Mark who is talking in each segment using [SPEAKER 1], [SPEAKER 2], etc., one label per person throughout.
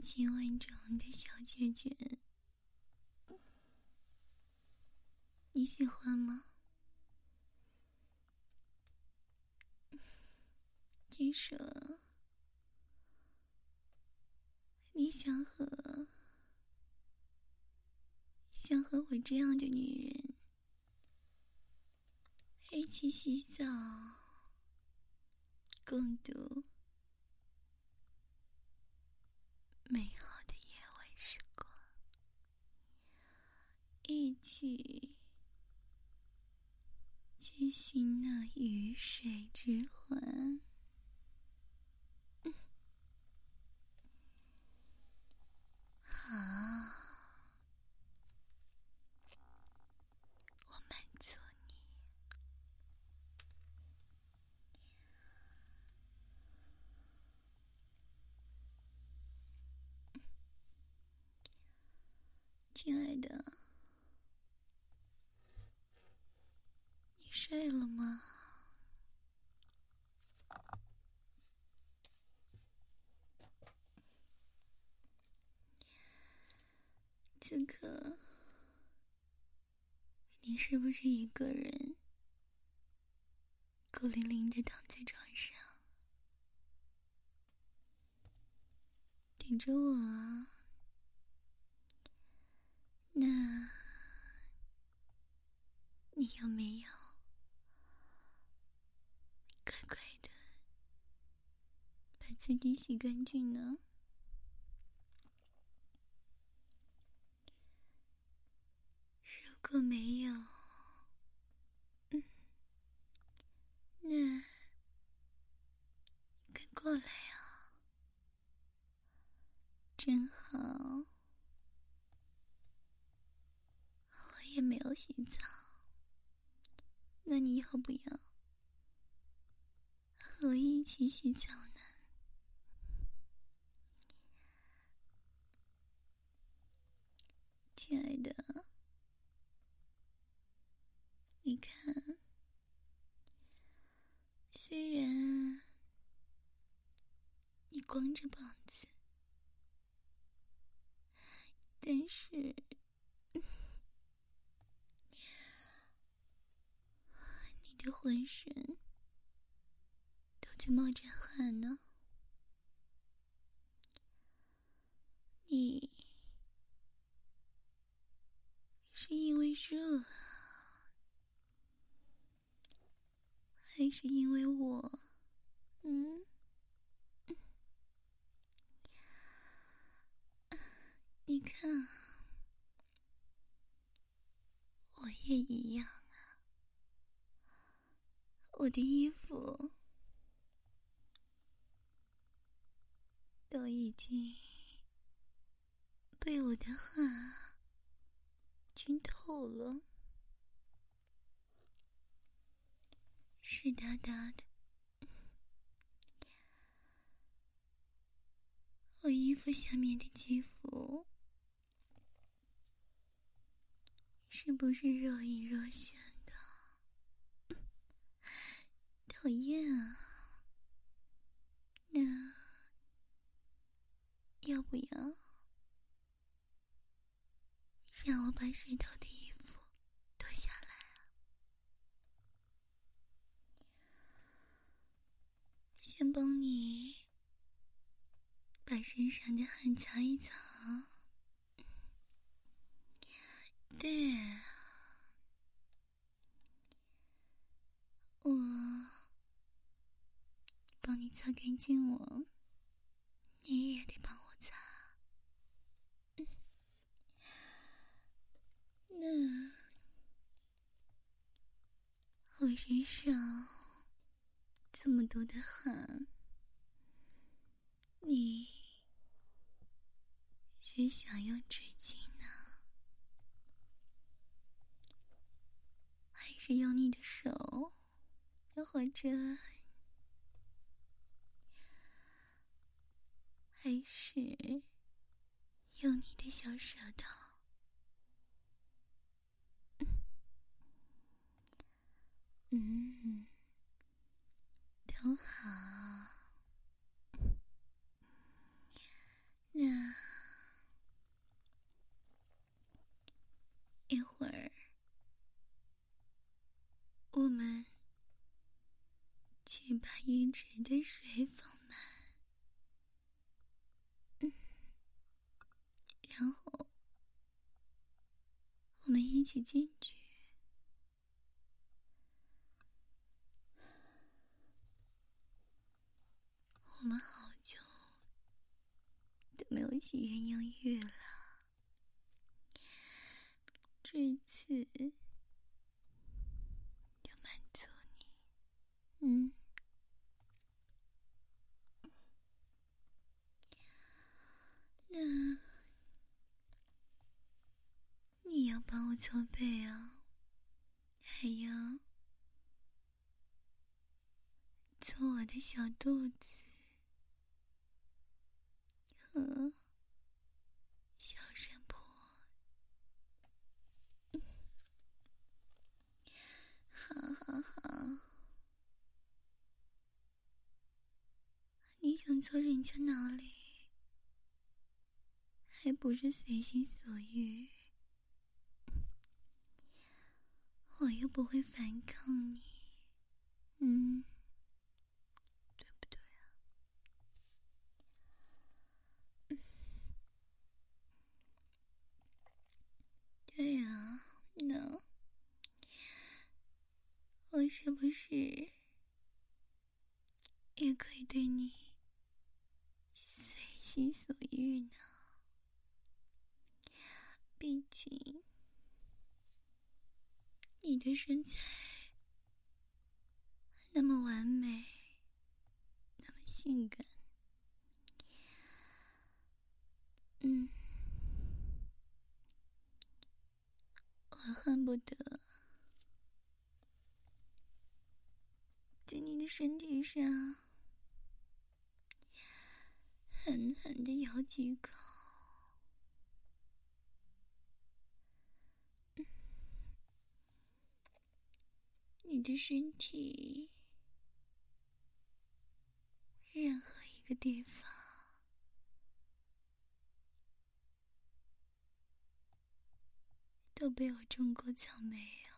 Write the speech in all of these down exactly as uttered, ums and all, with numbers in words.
[SPEAKER 1] 亲吻中的小雀雀，你喜欢吗？听说你想和想和我这样的女人一起洗澡，共度美好的夜晚时光，一起去行那鱼水之欢。好，我满足你。亲爱的，你睡了吗？此刻你是不是一个人孤零零地躺在床上，等着我啊？那你有没有乖乖的把自己洗干净呢？如果没有，嗯，那你快过来啊，正好我也没有洗澡，那你要不要和我一起洗澡呢？亲爱的，你看，虽然你光着膀子，但是你的浑身都在冒着汗呢。你是因为热啊，还是因为我？嗯，你看，我也一样啊。我的衣服都已经被我的汗浸透了，湿哒哒的。我衣服下面的肌肤是不是若隐若现的？讨厌啊！那要不要让我把湿透的衣服脱下来啊？先帮你把身上的汗擦一擦。对，我帮你擦干净我，你也得帮我擦。那我身上这么多的汗，你是想用纸巾呢，还是用你的手，又或者还是用你的小舌头？嗯，都好。那浴池的水放满，嗯，然后我们一起进去。我们好久都没有洗鸳鸯浴了，这次要满足你。嗯，那你要帮我搓背啊，还要搓我的小肚子和小山坡。好好好，你想搓人家哪里，还不是随心所欲，我又不会反抗你，嗯，对不对啊？对呀，那我是不是也可以对你随心所欲呢？毕竟你的身材那么完美，那么性感，嗯，我恨不得在你的身体上狠狠地咬几口。你的身体任何一个地方都被我种过草没有？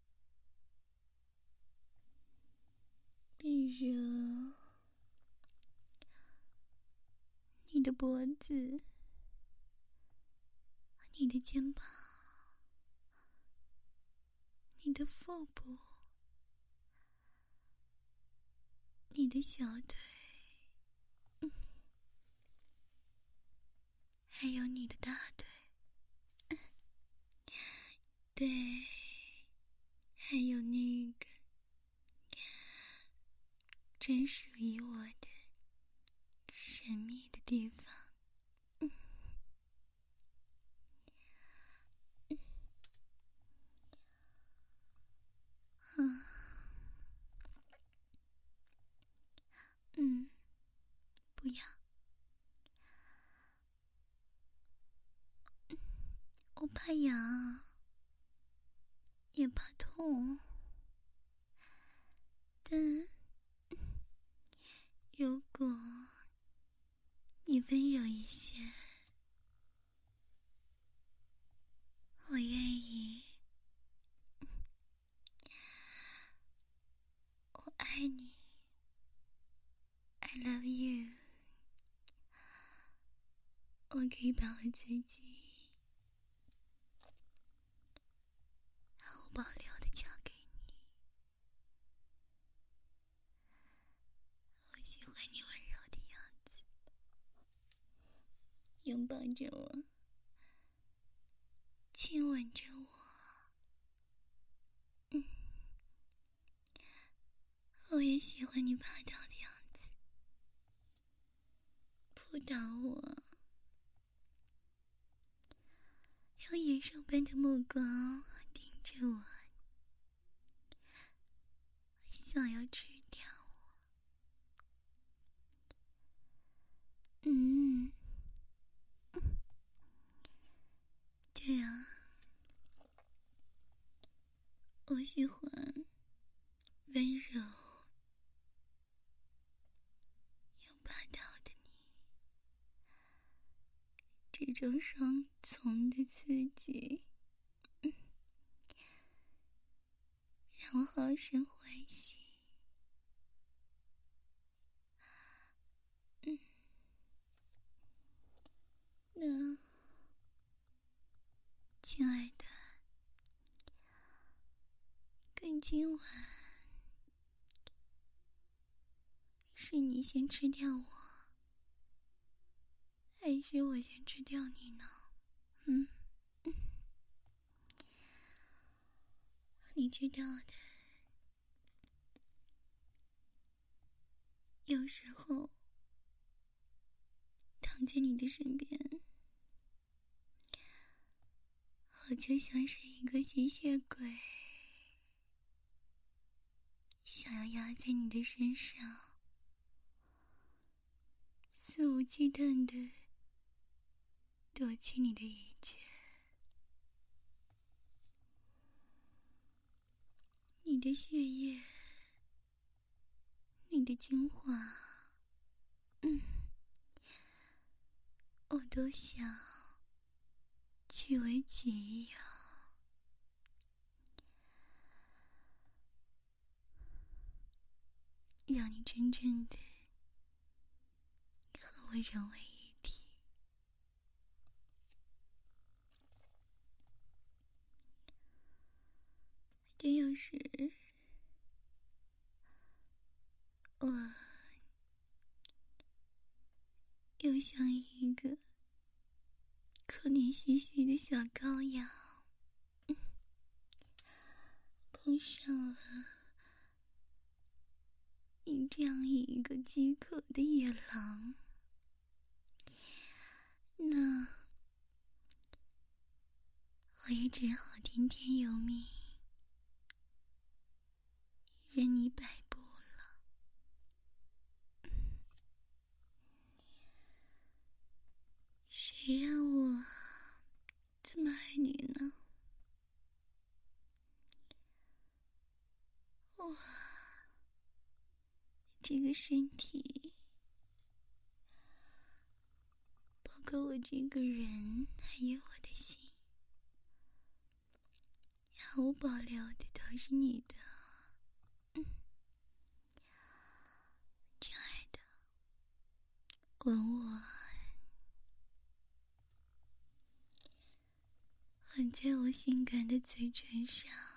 [SPEAKER 1] 比如你的脖子，你的肩膀，你的腹部，你的小腿，嗯，还有你的大腿，嗯，对，还有那个专属于我的神秘的地方。嗯嗯嗯嗯，不要，我怕痒，也怕痛，但如果你温柔一些，我愿意。我爱你 ，I love you。我可以把我自己毫无保留的交给你。我喜欢你温柔的样子，拥抱着我，亲吻着我。嗯，我也喜欢你霸道的样子，扑倒我，用野兽般的目光盯着我，想要吃掉我。嗯，对啊，我喜欢温柔又霸道的你，这种双重的刺激，嗯，让我好生欢喜。 亲爱的，可今晚是你先吃掉我，还是我先吃掉你呢？嗯，你知道的，有时候躺在你的身边，我就像是一个吸血鬼，想要压在你的身上，肆无忌惮地夺取你的一切。你的血液，你的精华，嗯，我都想据为己有，让你真正的和我融为一体。但有时我又像一个可怜兮兮的小羔羊，嗯，碰上了你这样一个饥渴的野狼，那我也只好听天由命，任你摆布了。谁让我这么爱你呢？哇，这个身体，包括我这个人，还有我的心，毫无保留的都是你的。嗯，亲爱的，吻我，吻在我性感的嘴唇上。